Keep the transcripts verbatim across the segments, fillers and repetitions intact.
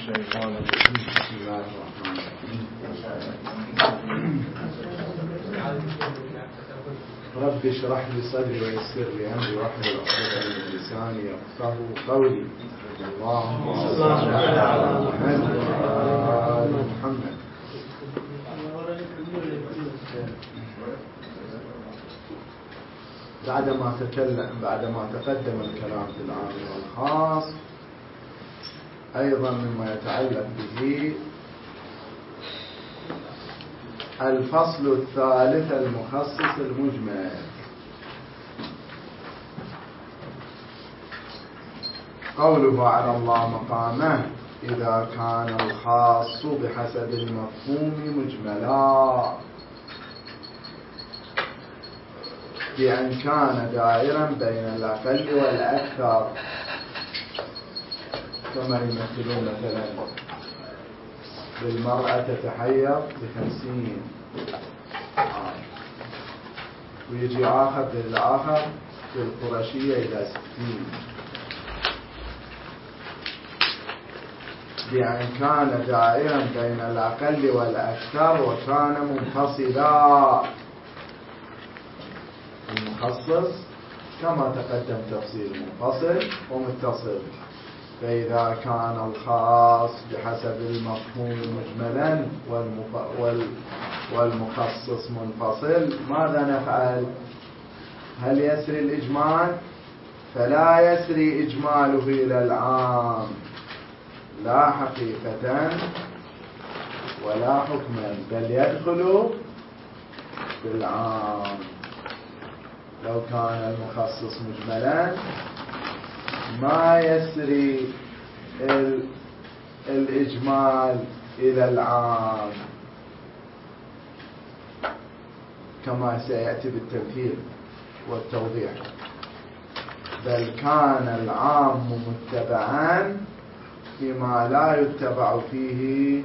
الشيطان الرجيم. بسم الله الرحمن الرحيم. رب اشرح لي صدري ويسر لي امري واحلل عقدة من لساني يفقهوا قولي. اللهم صل على محمد وعلى آل محمد. بعدما تكلم بعدما تقدم الكلام في العام والخاص، أيضا مما يتعلق به الفصل الثالث المخصص المجمل. قوله على الله مقامه إذا كان الخاص بحسب المفهوم مجملا، بأن كان دائرا بين الأقل والأكثر، كما يمثلون مثلا بالمرأة تتحيض بخمسين عام، ويجي آخر للآخر بالقرشية إلى ستين. بأن كان دائرا بين الأقل والأكثر وكان منفصلا. المخصص كما تقدم تفصيل منفصل ومتصل. فإذا كان الخاص بحسب المفهوم مجملا والمخصص منفصل، ماذا نفعل؟ هل يسري الإجمال؟ فلا يسري إجماله إلى العام، لا حقيقة ولا حكما، بل يدخل بالعام. لو كان المخصص مجملا ما يسري الإجمال إلى العام، كما سيأتي بالتمثيل والتوضيح، بل كان العام متبعا فيما لا يتبع فيه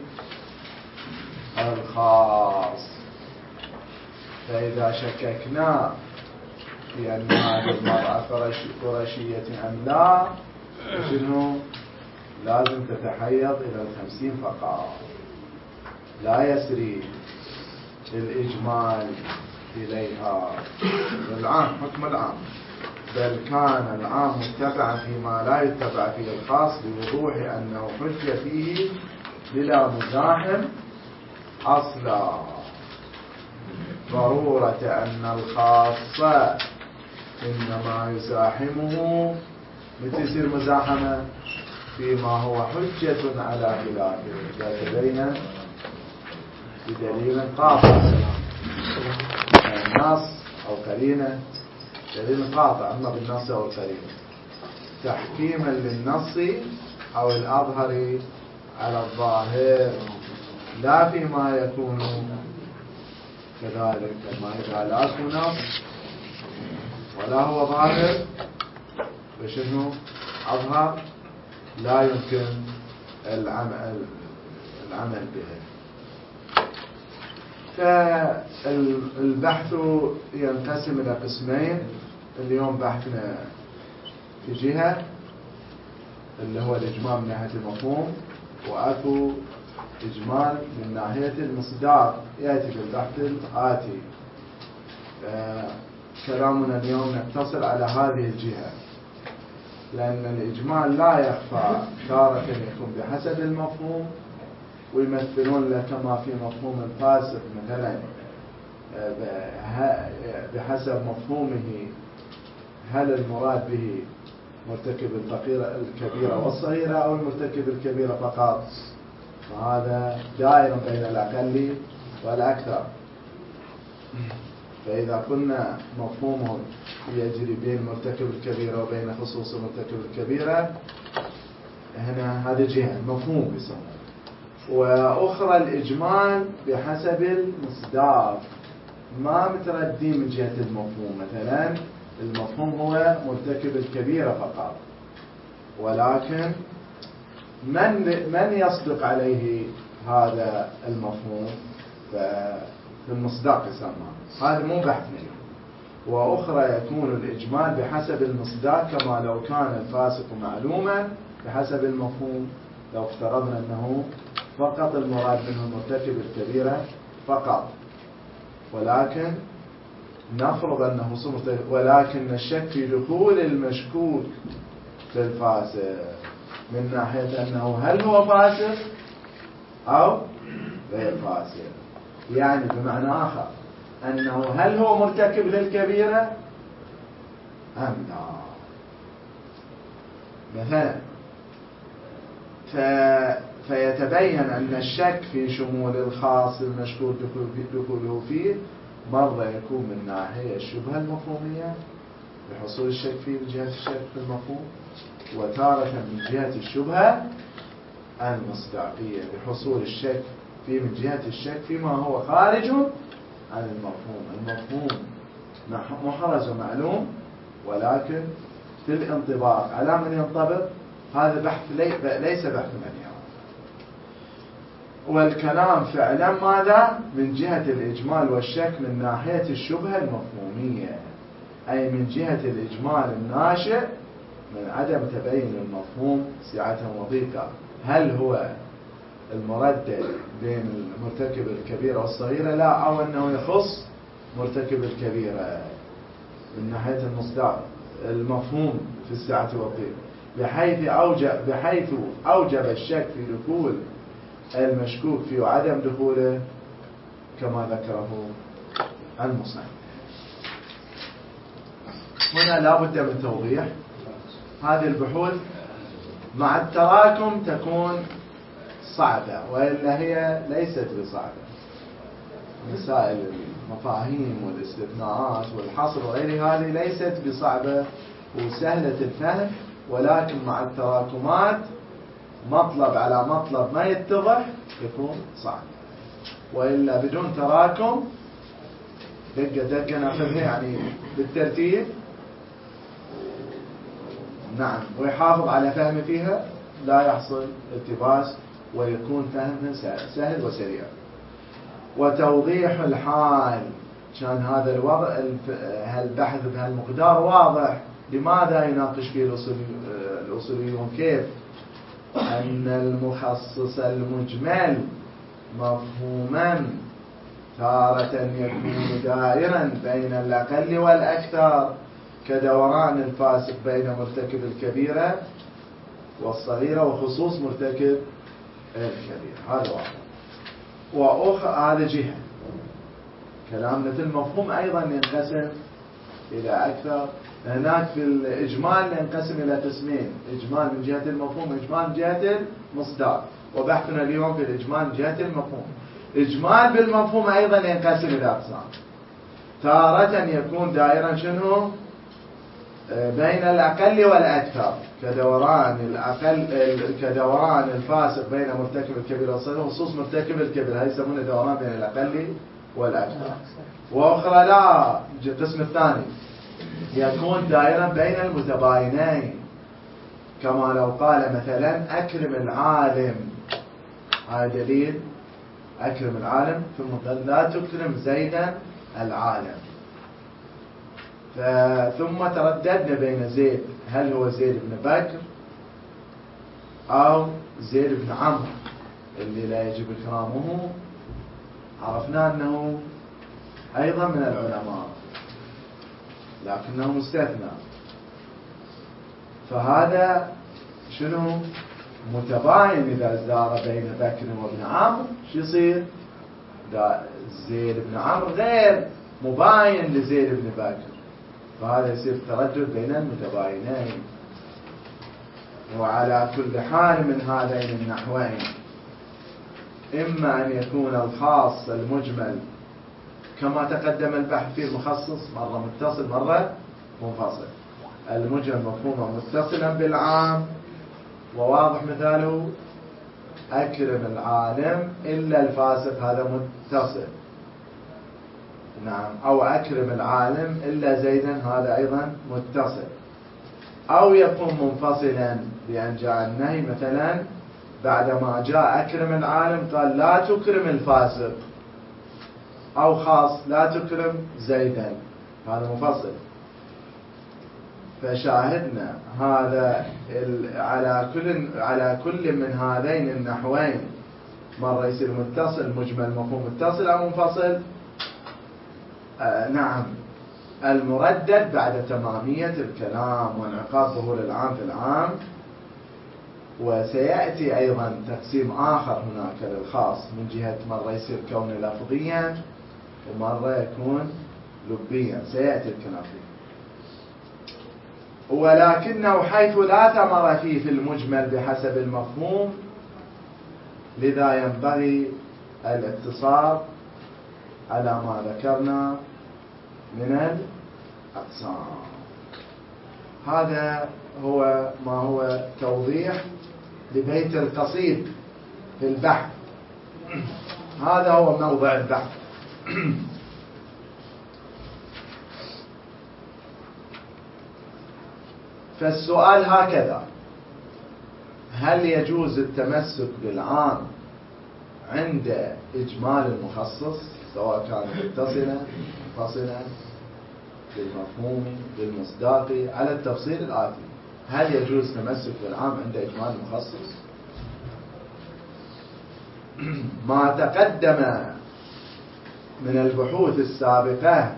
الخاص. فإذا شككنا في أن هذه المرأة قرشية أم لا، شنو؟ لازم تتحيض إلى الخمسين فقط، لا يسري الإجمال إليها العام، حكم العام. بل كان العام متبعا فيما لا يتبع فيه الخاص، بوضوح أنه حج فيه بلا مزاحم أصلا. ضرورة أن الخاص إنما يزاحمه متى يصير مزاحمة؟ فيما هو حجة على خلافه، إذا تبين بدليل قاطع، النص أو قرينة، دليل قاطع، أما بالنص أو القرينة، تحكيما للنص أو الأظهر على الظاهر، لا فيما يكون كذلك. كما إذا لا يكون نص ولا هو ظاهر فشنو؟ أظهر، لا يمكن العمل العمل به. فالبحث ينقسم إلى قسمين. اليوم بحثنا في جهة اللي هو الإجمال من ناحية المفهوم، وأكو إجمال من ناحية المصداق يأتي بالبحث الآتي. كلامنا اليوم نقتصر على هذه الجهة، لأن الإجمال لا يخفى، تارة يكون بحسب المفهوم ويمثلون له كما في مفهوم الفاسق مثلا بحسب مفهومه، هل المراد به مرتكب الكبيرة والصغيرة أو المرتكب الكبيرة فقط؟ وهذا دائر بين الأقل والأكثر. فإذا كنا مفهومه يجري بين مرتكب الكبيرة وبين خصوص مرتكب الكبيرة، هنا هذه جهة مفهوم بسمه. وأخرى الإجمال بحسب المصداق، ما متردين من جهة المفهوم. مثلا المفهوم هو مرتكب الكبيرة فقط، ولكن من من يصدق عليه هذا المفهوم فالمصداق يسمى. هذا مو بحثنا. وأخرى يكون الإجمال بحسب المصداق، كما لو كان الفاسق معلوما بحسب المفهوم، لو افترضنا أنه فقط المراد منه مرتكب الكبيرة فقط، ولكن نفرض أنه مرتكب، ولكن الشك في دخول المشكوك في الفاسق من ناحية أنه هل هو فاسق أو غير فاسق، يعني بمعنى آخر أنه هل هو مرتكب للكبيرة أم لا. مثلا ف... فيتبين أن الشك في شمول الخاص المشكوك دخوله فيه مرة يكون من ناحية الشبهة المفهومية بحصول الشك فيه من جهة الشك في المفهوم، وتارة من جهة الشبهة المصداقية بحصول الشك فيه من جهة الشك فيما هو خارج عن المفهوم. المفهوم محرز ومعلوم، ولكن في الانطباق على من ينطبق هذا بحث ليس بحث من يرى. والكلام فعلا ماذا؟ من جهة الإجمال والشك من ناحية الشبهة المفهومية، أي من جهة الإجمال الناشئ من عدم تبين المفهوم سعة وضيقة، هل هو المردد بين المرتكب الكبيرة والصغيرة لا، أو أنه يخص مرتكب الكبيرة من ناحية المصداق المفهوم في السعة والضيق، بحيث أوجب, بحيث أوجب الشك في دخول المشكوك فيه وعدم دخوله كما ذكره المصنف. هنا لا بد من توضيح هذه البحوث مع التراكم تكون صعبة، وإلا هي ليست بصعبة. مسائل المفاهيم والاستثناءات والحصر وغير هذه ليست بصعبة وسهلة الفهم، ولكن مع التراكمات مطلب على مطلب ما يتضح يكون صعب، وإلا بدون تراكم دقة دقة ناخذها يعني بالترتيب نعم ويحافظ على فهم فيها لا يحصل التباس ويكون فهمها سهل وسريع. وتوضيح الحال كان هذا الوضع البحث بهالمقدار واضح. لماذا يناقش فيه الأصوليون؟ كيف أن المخصص المجمل مفهوما تارة يكون دائرا بين الأقل والأكثر كدوران الفاسق بين مرتكب الكبيرة والصغيرة وخصوص مرتكب الكبيرة. هذا واحد. وأخرى هذا جهة كلامنا في المفهوم أيضا ينقسم إلى أكثر. هناك في الإجمال ينقسم إلى قسمين: إجمال من جهة المفهوم وإجمال من جهة المصداق، وبحثنا اليوم في الإجمال من جهة المفهوم. إجمال بالمفهوم أيضا ينقسم إلى أقسام. تارة يكون دائرا شنو بين الأقل والأكثر كدوران الأقل كدوران الفاسق بين مرتكب الكبيرة والصغيرة وخصوص مرتكب الكبيرة، هذا يسمونه دوران بين الأقل والأكثر. وأخرى لا، القسم الثاني يكون دائرا بين المتباينين، كما لو قال مثلا أكرم العالم، هذا دليل أكرم العالم، ثم قال لا تكرم زيدا العالم. ثم ترددنا بين زيد، هل هو زيد بن بكر أو زيد بن عمرو اللي لا يجب إكرامه. عرفنا أنه أيضا من العلماء لكنه مستثنى، فهذا شنو متباين. إذا ازدار بين بكر وابن عمرو شو يصير؟ زيد بن عمرو غير مباين لزيد بن بكر، فهذا يصير تردد بين المتباينين. وعلى كل حال من هذين النحوين إما أن يكون الخاص المجمل كما تقدم البحث فيه المخصص مرة متصل مرة منفصل. المجمل مفهومه متصلا بالعام، وواضح مثاله أكرم العالم إلا الفاسق، هذا متصل. نعم. أو أكرم العالم إلا زيدا، هذا أيضا متصل. أو يكون منفصلا بأن جاء النهي مثلا بعدما جاء أكرم العالم قال لا تكرم الفاسق، أو خاص لا تكرم زيدا، هذا منفصل. فشاهدنا هذا على كل على كل من هذين النحوين مرة يصير متصل مجمل مفهوم متصل أو منفصل. آه نعم، المردد بعد تمامية الكلام وانعقاد ظهور العام في العام. وسيأتي أيضا تقسيم آخر هناك للخاص من جهة مرة يصير كونه لفظيا ومرة يكون لبيا، سيأتي الكلام فيه. ولكنه حيث لا ثمر فيه في المجمل بحسب المفهوم، لذا ينبغي الاقتصار على ما ذكرنا من الأقسام. هذا هو ما هو توضيح لبيت القصيد في البحث. هذا هو موضع البحث. فالسؤال هكذا: هل يجوز التمسك بالعام عند إجمال المخصص سواء كان متصلا منفصلا بالمفهوم بالمصداقي على التفصيل الآتي؟ هل يجوز التمسك بالعام عند إجمال المخصص؟ ما تقدم من البحوث السابقة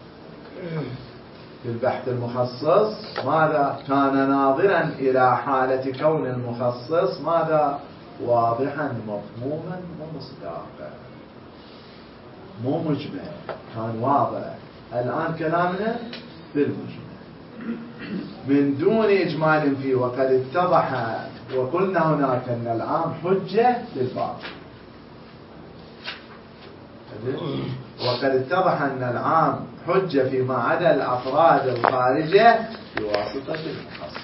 في البحث المخصص ماذا كان ناظرا إلى حالة كون المخصص ماذا واضحا مفهوما ومصداقا، مو مجمل، كان واضح. الآن كلامنا بالمجمل من دون إجمال فيه، وقد اتضح وقلنا هناك أن العام حجة للباقي، وقد اتضح أن العام حجة فيما عدا الأفراد الخارجة بواسطة المخصص.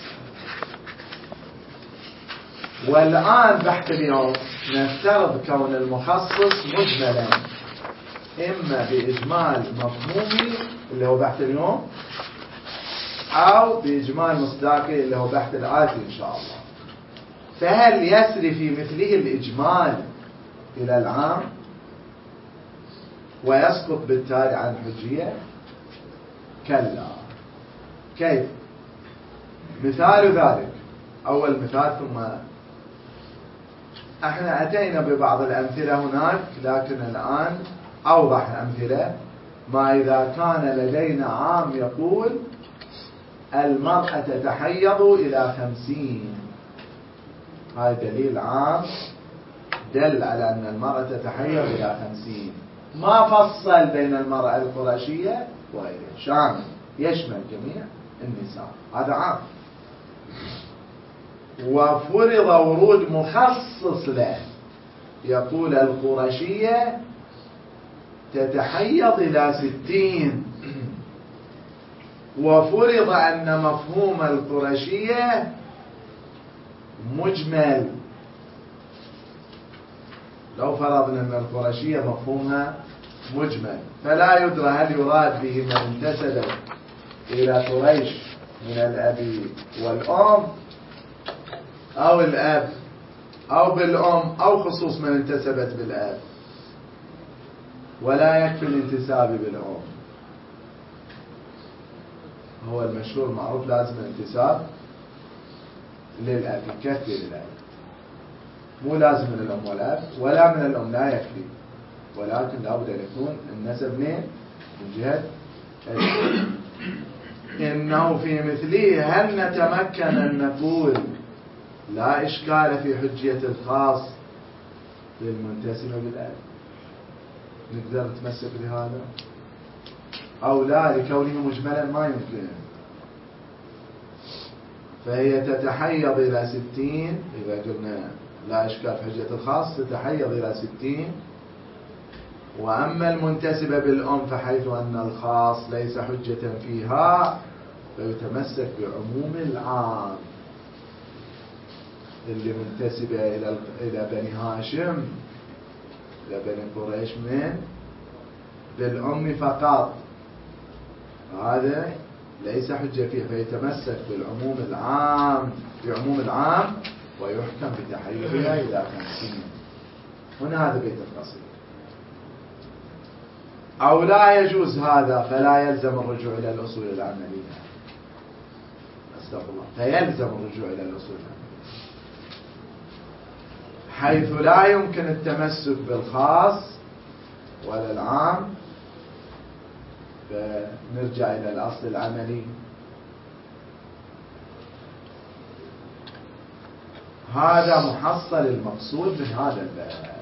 والآن بحث اليوم نفترض كون المخصص مجملا، إما بإجمال مفهومي اللي هو بحث اليوم، أو بإجمال مصداقي اللي هو بحث الآتي إن شاء الله. فهل يسري في مثله الإجمال إلى العام ويسقط بالتالي عن الحجية؟ كلا. كيف؟ مثال ذلك، أول مثال ثم احنا أتينا ببعض الأمثلة هناك، لكن الآن أوضح أمثلة. ما إذا كان لدينا عام يقول المرأة تتحيض إلى خمسين، هذا دليل عام دل على أن المرأة تتحيض إلى خمسين، ما فصل بين المرأة القرشية وغيرها، شامل يشمل جميع النساء، هذا عام. وفرض ورود مخصص له يقول القرشية تتحيض إلى ستين، وفرض أن مفهوم القرشية مجمل. لو فرضنا أن القرشية مفهومها مجمل، فلا يدرى هل يراد به من انتسب إلى قريش من الأب والأم أو الأب أو بالأم، أو خصوص من انتسبت بالأب، ولا يكفي الانتساب بالأم. هو المشهور معروف لازم الانتساب للأب، يكفي للأب، مو لازم من الأم والأب، ولا من الأم لا يكفي، ولكن لابد أن يكون النسب من من جهة الأب. إنه في مثله هل نتمكن أن نقول لا إشكال في حجية الخاص للمنتسبة بالأب؟ نقدر نتمسك بهذا أو لا؟ لكونه مجملا ما يمكن. فهي تتحيض إلى ستين، إذا قلنا لا إشكال في حجية الخاص تتحيض إلى ستين. وأما المنتسبة بالأم فحيث أن الخاص ليس حجة فيها فيتمسك بعموم العام اللي منتسبة إلى إلى بني هاشم إلى بني قريش من بالأم فقط، هذا ليس حجة فيه، فيتمسك بالعموم العام بعموم العام ويحكم بتحيضها إلى خمسين. هنا هذا بيت القصيد. أو لا يجوز هذا، فلا يلزم الرجوع إلى الأصول العملية. استغفر الله، فيلزم الرجوع إلى الأصول حيث لا يمكن التمسك بالخاص ولا العام، فنرجع إلى الأصل العملي. هذا محصل المقصود من هذا الباب.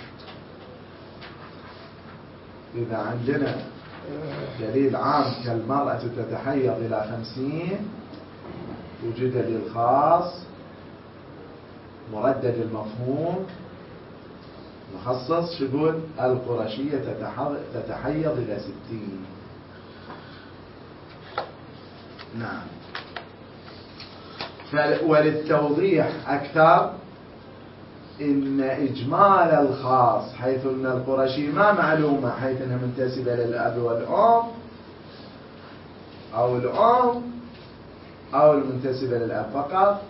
إذا عندنا دليل عام كالمرأة تتحيض إلى خمسين، وجد دليل خاص مردد المفهوم مخصص، شقول القرشية تتحيض إلى ستين. نعم. وللتوضيح أكثر، إن إجمال الخاص حيث أن القرشي ما معلومة، حيث أنها منتسبة للأب والأم أو الأم أو المنتسبة للأب فقط،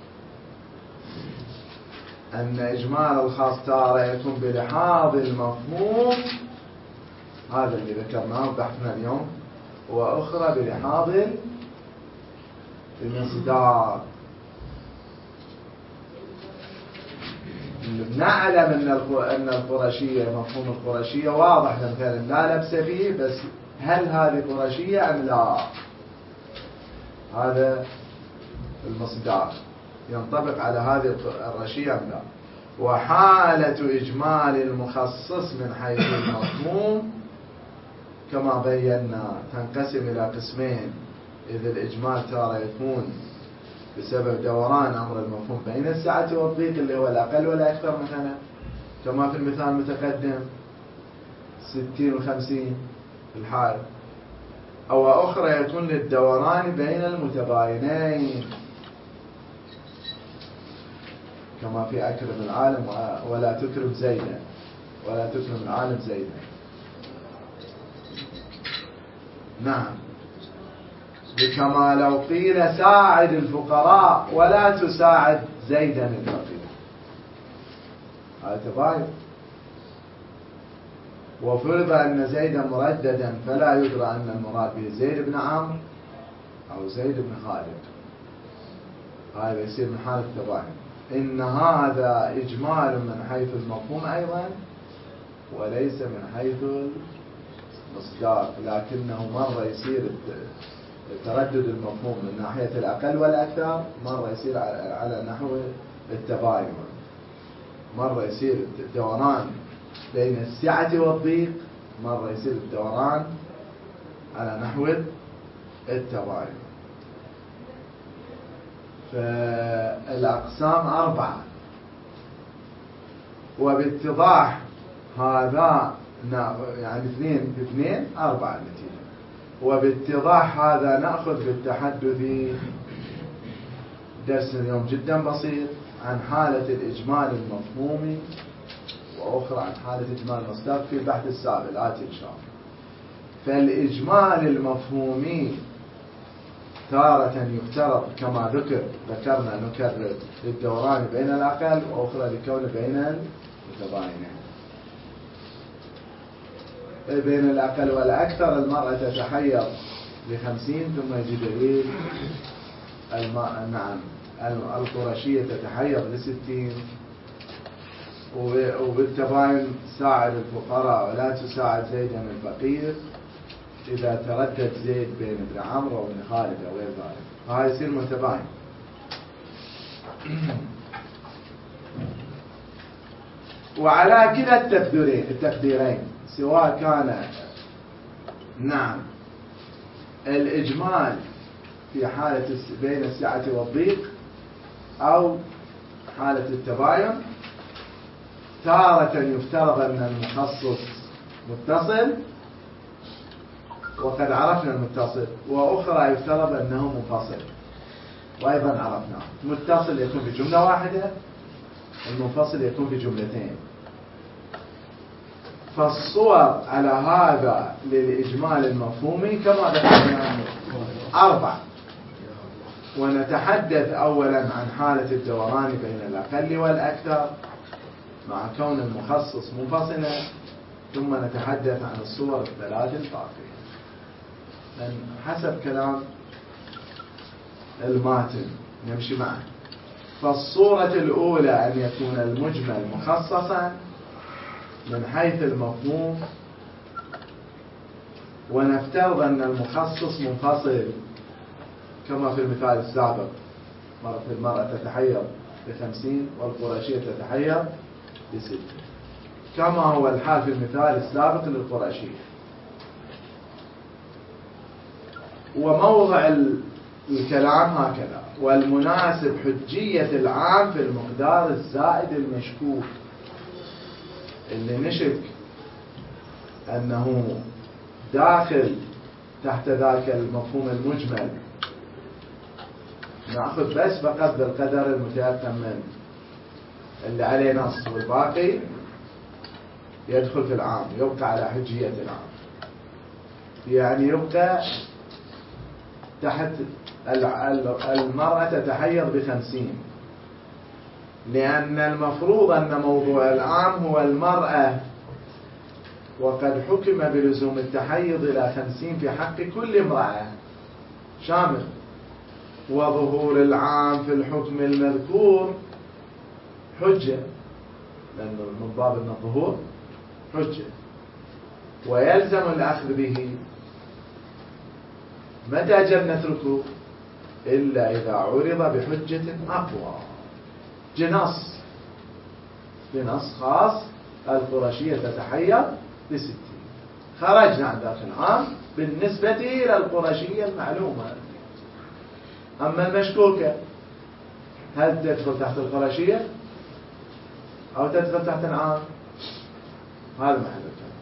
أن إجمال الخاص تارة يكون بلحاظ المفهوم، هذا اللي ذكرناه بحثنا اليوم، وأخرى بلحاظ المصداق. نعلم أن القرشية، مفهوم القرشية واضح مثلا لا لبس فيه، بس هل هذه قرشية أم لا؟ هذا المصداق ينطبق على هذه القرشية أم لا. وحالة إجمال المخصص من حيث المفهوم كما بينا تنقسم إلى قسمين، إذ الإجمال تارة يكون بسبب دوران أمر المفهوم بين السعة والضيق اللي هو الأقل والأكثر، مثلا كما في المثال المتقدم ستين وخمسين في الحال، أو أخرى يكون للدوران بين المتباينين كما في أكرم العالم ولا تكرم زيدا، ولا تكرم العالم زيدا. نعم. كما لو قيل ساعد الفقراء ولا تساعد زيدا الفقير، هذا تباين. وفرض أن زيدا مرددا فلا يدرى أن المراد به زيد بن عمرو أو زيد بن خالد، هذا يصير من حالة التباين. إن هذا إجمال من حيث المفهوم أيضا وليس من حيث المصداق، لكنه مرة يصير تردد المفهوم من ناحية الأقل والأكثر، مرة يصير على نحو التباين، مرة يصير الدوران بين السعة والضيق، مرة يصير الدوران على نحو التباين. فالأقسام أربعة، وباتضاح هذا يعني اثنين في اثنين أربعة النتيجة. وباتضاح هذا نأخذ بالتحدث درس اليوم جدا بسيط عن حالة الإجمال المفهومي، وأخرى عن حالة إجمال المصداق في البحث السابق الآتي إن شاء الله. فالإجمال المفهومي تارة يفترض كما ذكر ذكرنا نكرر للدوران بين الأقل، وأخرى لكون بين المتباينين. بين الأقل والأكثر المرأة تتحيض لخمسين، ثم يجي دليل الماء نعم القرشية تتحيض لستين. وبالتباين ساعد الفقراء ولا تساعد زيدا الفقير إذا تردد زيد بين ابن عمرو وابن خالد أو غير ذلك، فهذا يصير متباين. وعلى كلا التقديرين التقديرين سواء كان نعم الإجمال في حالة بين السعة والضيق أو حالة التباين، تارة يفترض أن المخصص متصل وقد عرفنا المتصل، وأخرى يفترض أنه منفصل وأيضا عرفناه. متصل يكون في جملة واحدة، المنفصل يكون في جملتين. فالصور على هذا للإجمال المفهومي كما ذكرنا أربع، ونتحدث أولا عن حالة الدوران بين الأقل والأكثر مع كون المخصص منفصلا، ثم نتحدث عن الصور الثلاث الباقية. من حسب كلام الماتن نمشي معه. فالصورة الأولى أن يكون المجمل مخصصا من حيث المفهوم، ونفترض أن المخصص منفصل كما في المثال السابق، المرأة تتحيض بخمسين والقرشية تتحيض بستين، كما هو الحال في المثال السابق للقرشية. وموضع الكلام هكذا: والمناسب حجية العام في المقدار الزائد المشكوك، اللي نشك أنه داخل تحت ذاك المفهوم المجمل، نأخذ بس فقط بالقدر المتيقن منه اللي عليه نص، والباقي يدخل في العام، يبقى على حجية العام، يعني يبقى تحت المرأة تتحيض بخمسين، لأن المفروض أن موضوع العام هو المرأة، وقد حكم بلزوم التحيض إلى خمسين في حق كل امرأة شامل، وظهور العام في الحكم المذكور حجة، لأنه من باب أن الظهور حجة، ويلزم الأخذ به. متى جب نتركه؟ إلا إذا عرض بحجة أقوى، جنص بنص خاص: القرشية تتحيض بستين، خرجنا عن ذاك العام بالنسبة إلى القرشية المعلومة. أما المشكوكة هل تدخل تحت القرشية أو تدخل تحت العام؟ هذا محل الكلام.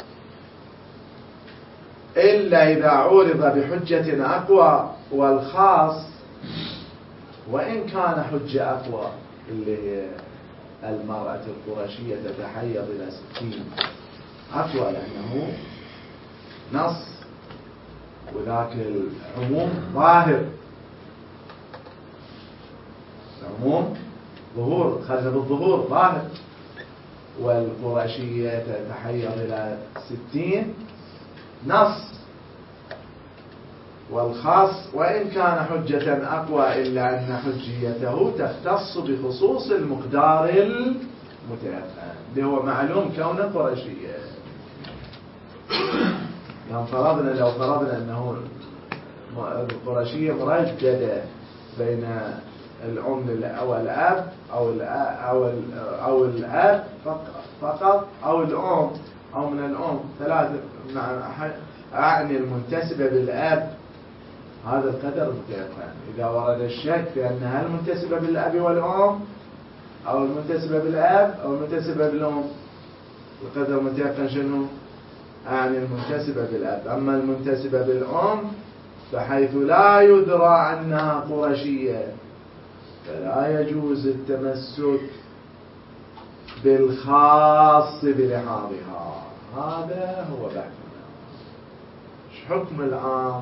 إلا إذا عورض بحجة أقوى، والخاص وإن كان حجة أقوى اللي هي المرأة القرشية تتحيض إلى ستين أقوى، لأنه نص، وذاك العموم ظاهر، العموم ظهور، خرج بالظهور ظاهر، والقرشية تتحيض إلى ستين نص، والخاص وإن كان حجة أقوى إلا أن حجيته تختص بخصوص المقدار المتيقن اللي هو معلوم كونه قرشية. يعني فرضنا لو فرضنا أنه القرشية مرددة بين الأم أو الأب أو الأب أو أو الأب فقط أو الأم أو من الأم ثلاثة، أعني المنتسبة بالأب، هذا القدر متيقن. إذا ورد الشك في أنها المنتسبة بالأب والأم أو المنتسبة بالأب أو المنتسبة بالأم، القدر متيقن شنو؟ أعني المنتسبة بالأب. أما المنتسبة بالأم فحيث لا يدرى أنها قرشية فلا يجوز التمسك بالخاص بلحاظها. هذا هو بحثنا. حكم العام،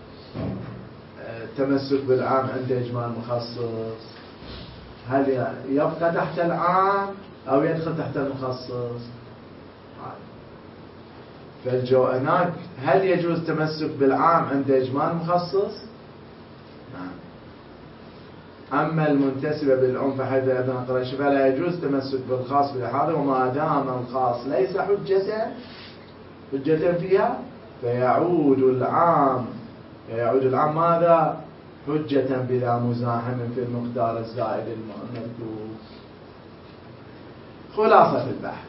التمسك بالعام عند إجمال مخصص، هل يبقى تحت العام أو يدخل تحت المخصص؟ فالجو هناك هل يجوز تمسك بالعام عند إجمال مخصص؟ نعم. أما المنتسبة بالأم فحيث أذن قريش فلا يجوز تمسك بالخاص بلحاظه، وما دام الخاص ليس حجة حجة فيها فيعود العام يعود العام ماذا؟ حجة بلا مزاحم في المقدار الزائد المذكور. خلاصة البحث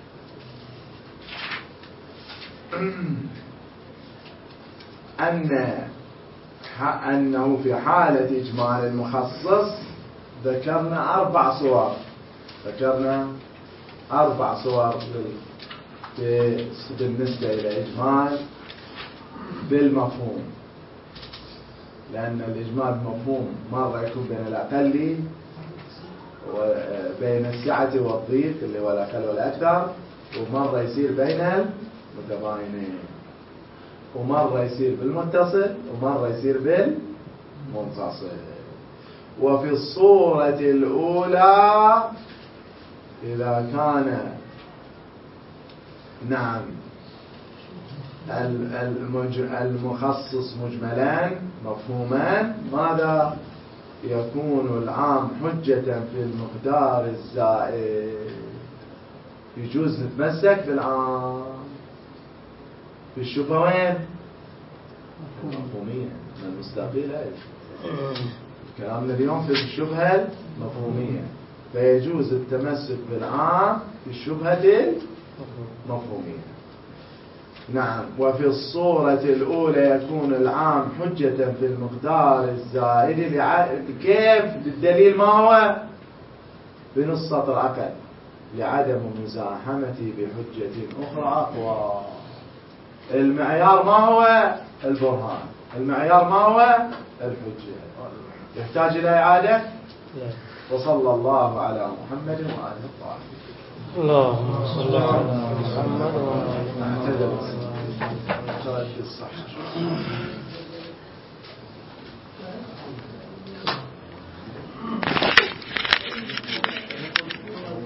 أن أنه في حالة إجمال المخصص ذكرنا أربع صور ذكرنا أربع صور بالنسبة إلى إجمال بالمفهوم، لأن الإجمال بالمفهوم مرة يكون بين الأقل وبين السعة والضيق اللي هو الأقل والأكثر، ومرة يصير بين المتباينين، ومرة يصير بالمتصل ومرة يصير بالمنفصل. وفي الصورة الأولى إذا كان نعم المخصص مجملان مفهومان، ماذا يكون العام حجة في المقدار الزائد. يجوز نتمسك بالعام في الشبهة وين؟ المفهومية المستقلة. كلامنا اليوم في الشبهة المفهومية، فيجوز التمسك بالعام في الشبهة المفهومية. نعم. وفي الصورة الأولى يكون العام حجة في المقدار الزائد. كيف؟ الدليل ما هو؟ بنص سطر أقل، لعدم مزاحمته بحجة أخرى أقوى. المعيار ما هو؟ البرهان. المعيار ما هو؟ الحجة. يحتاج إلى إعادة؟ وصلى الله على محمد وآله الطاهرين. اللهم صل على محمد وعلى آله اعتذر الصحة.